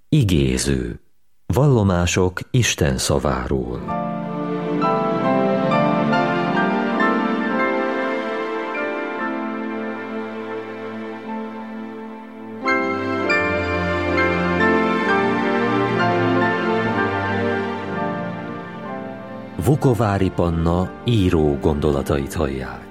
Igéző. Vallomások Isten szaváról. Vukovári Panna író gondolatait hallják.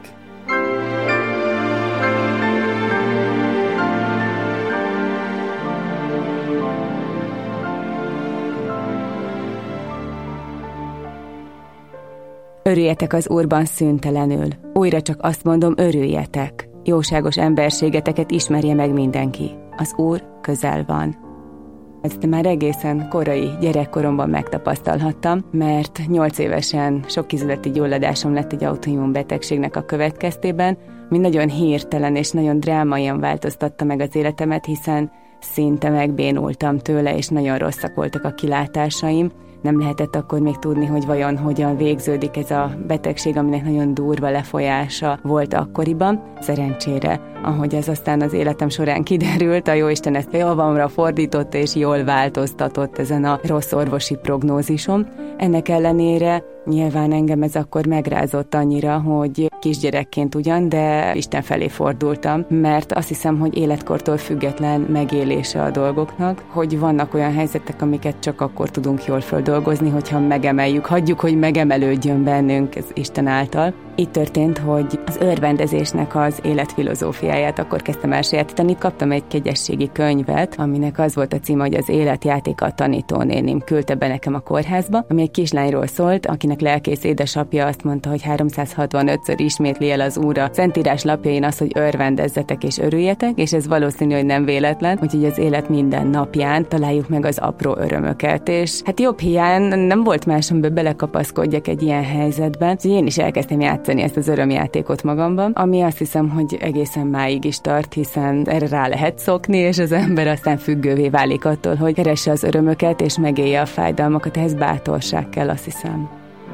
Örüljetek az Úrban szüntelenül. Újra csak azt mondom, örüljetek. Jóságos emberségeteket ismerje meg mindenki. Az Úr közel van. Ezt már egészen korai gyerekkoromban megtapasztalhattam, mert 8 évesen sokizületi gyulladásom lett egy autoimmun betegségnek a következtében, ami nagyon hirtelen és nagyon drámaian változtatta meg az életemet, hiszen szinte megbénultam tőle, és nagyon rosszak voltak a kilátásaim. Nem lehetett akkor még tudni, hogy vajon hogyan végződik ez a betegség, aminek nagyon durva lefolyása volt akkoriban. Szerencsére, ahogy ez aztán az életem során kiderült, a Jóisten ezt javamra fordította és jól változtatott ezen a rossz orvosi prognózisom. Ennek ellenére nyilván engem ez akkor megrázott annyira, hogy kisgyerekként ugyan, de Isten felé fordultam, mert azt hiszem, hogy életkortól független megélése a dolgoknak, hogy vannak olyan helyzetek, amiket csak akkor tudunk jól földolgozni, hogyha megemeljük, hagyjuk, hogy megemelődjön bennünk ez Isten által. Így történt, hogy az örvendezésnek az életfilozófiáját akkor kezdtem elsajátítani. Kaptam egy kegyességi könyvet, aminek az volt a címe, hogy az életjátéka a tanítónénim küldte be nekem a kórházba, ami egy kislányról szólt, akinek lelkész édesapja azt mondta, hogy 365-ször ismétli el az Úr a Szentírás lapjain azt, hogy örvendezzetek és örüljetek, és ez valószínű, hogy nem véletlen, úgyhogy az élet minden napján találjuk meg az apró örömöket, és hát jobb hiány nem volt más, amiben belekapaszkodjak egy ilyen helyzetben, úgyhogy én is elkezdtem játszani ezt az örömjátékot magamban, ami azt hiszem, hogy egészen máig is tart, hiszen erre rá lehet szokni, és az ember aztán függővé válik attól, hogy keresse az örömöket és megélje a fájdalmakat. Ehhez bátorság kell, azt hiszem.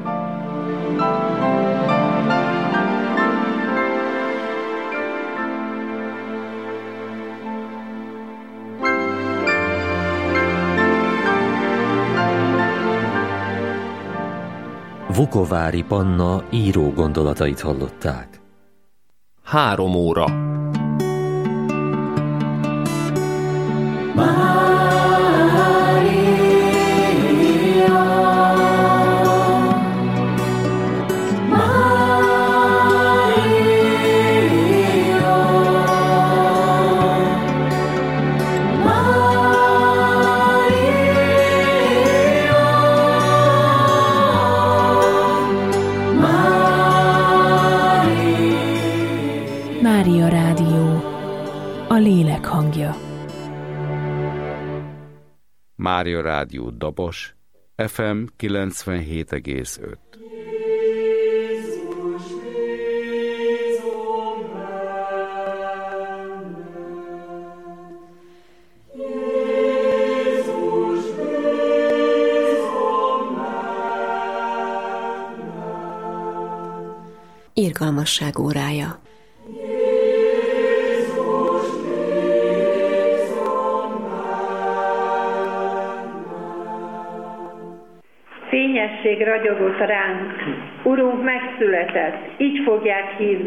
Vukovári Panna író gondolatait hallották. 3 óra. Mária Rádió, a lélek hangja. Mária Rádió Dobos, FM 97,5. Irgalmasság órája. Fényesség ragyogott ránk, Urunk megszületett, így fogják hívni.